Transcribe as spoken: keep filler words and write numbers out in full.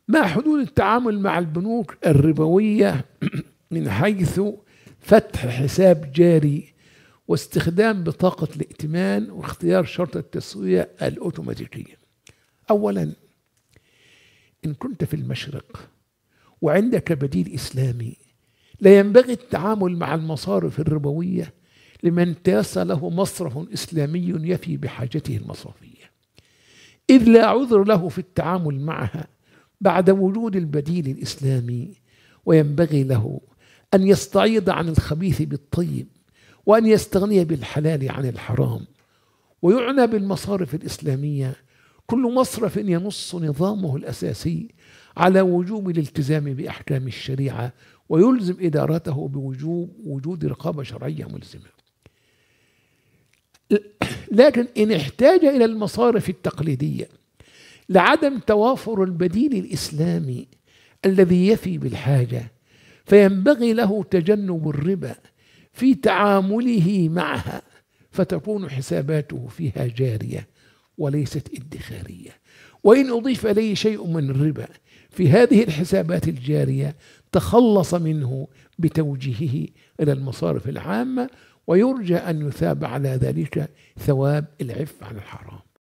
مع حدود التعامل مع البنوك الربوية من حيث فتح حساب جاري واستخدام بطاقة الائتمان واختيار شرط التسوية الأوتوماتيكية. أولا، إن كنت في المشرق وعندك بديل إسلامي، لا ينبغي التعامل مع المصارف الربوية لمن تيسر له مصرف إسلامي يفي بحاجته المصرفية، إذ لا عذر له في التعامل معها بعد وجود البديل الإسلامي، وينبغي له أن يستعيض عن الخبيث بالطيب وأن يستغني بالحلال عن الحرام. ويعنى بالمصارف الإسلامية كل مصرف ينص نظامه الأساسي على وجوب الالتزام بأحكام الشريعة ويلزم إدارته بوجوب وجود رقابة شرعية ملزمة. لكن إن احتاج إلى المصارف التقليدية لعدم توافر البديل الإسلامي الذي يفي بالحاجة، فينبغي له تجنب الربا في تعامله معها، فتكون حساباته فيها جارية وليست ادخارية. وإن أضيف إليه شيء من الربا في هذه الحسابات الجارية تخلص منه بتوجيهه إلى المصارف العامة، ويرجى أن يثاب على ذلك ثواب العفو عن الحرام.